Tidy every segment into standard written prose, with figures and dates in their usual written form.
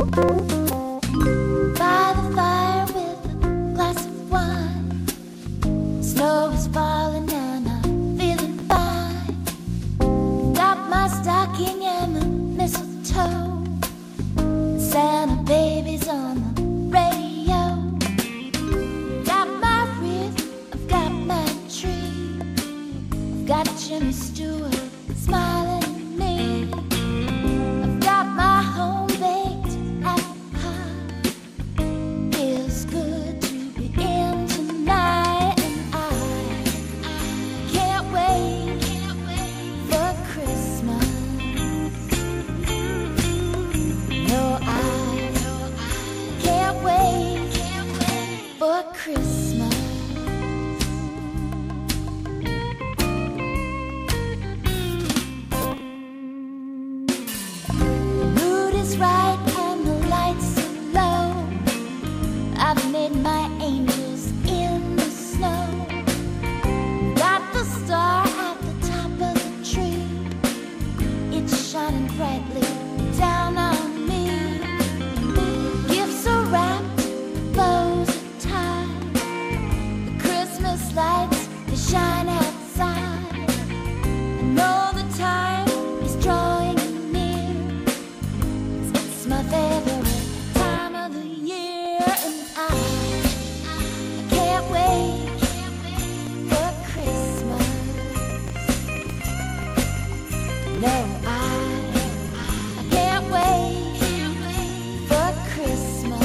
By the fire with a glass of wine, snow is falling and I'm feeling fine. Got my stocking and the mistletoe, Santa baby's on the radio. Got my wreath, I've got my tree, I've got Jimmy Stewart smiling at me. I've got my home-baked apple pie. Feels good to be in tonight, and I can't wait for Christmas. No, I can't wait for Christmas. Mood is right and the lights are low. I've made my angels in the snow. Got the star at the top of the tree. It's shining brightly down on me. Gifts are wrapped, bows are tied. The Christmas lights, they shine outside. I know the time is drawing near. It's my favorite time of the year, and I can't wait for Christmas. No, I can't wait for Christmas.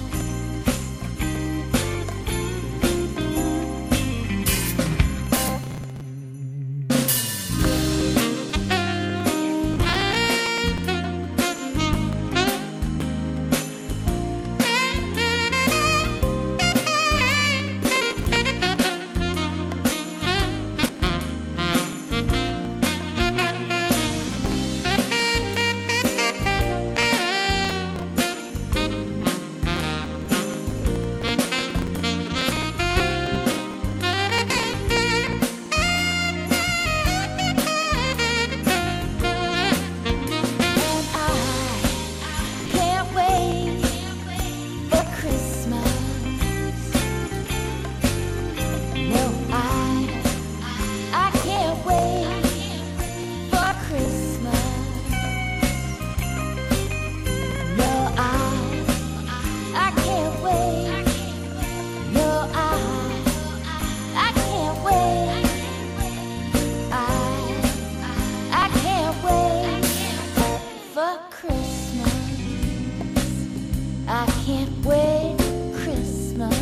I can't wait for Christmas.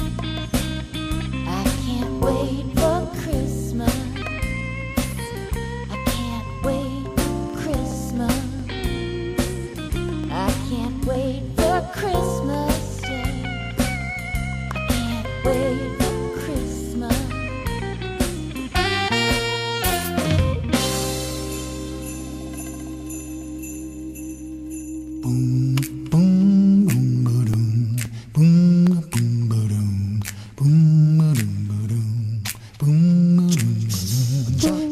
I can't wait for Christmas. I can't wait for Christmas. I can't wait for Christmas. Yeah. I can't wait for Christmas. Boom, boom, boom, ba-dum, boom, boom, ba-dum, boom, ba-dum, ba-dum, boom, ba-dum,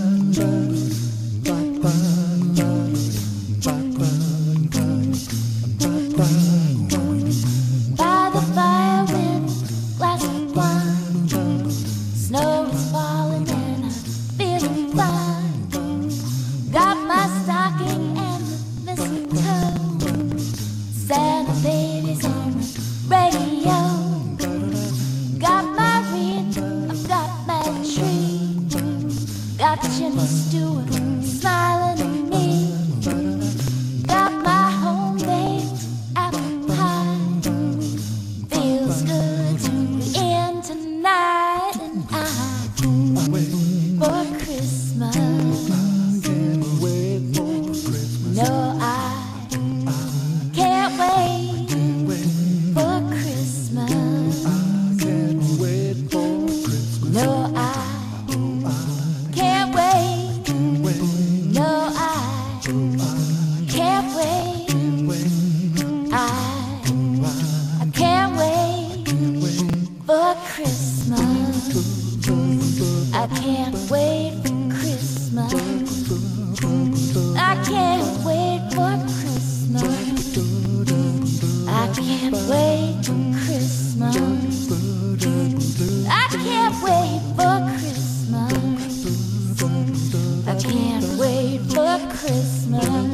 By the fire with a glass of wine, snow is falling and I'm feeling fine. Got my stocking and the mistletoe, Santa baby's on the radio. Got my wreath, I've got my tree, got Jimmy Stewart smiling at me. Got my home-baked apple pie. Feels good to be in tonight, and I for Christmas. No, I can't wait for Christmas. No, I can't wait. No, I can't wait. I can't wait for Christmas. I can't wait for Christmas. I can't wait for Christmas. Christmas.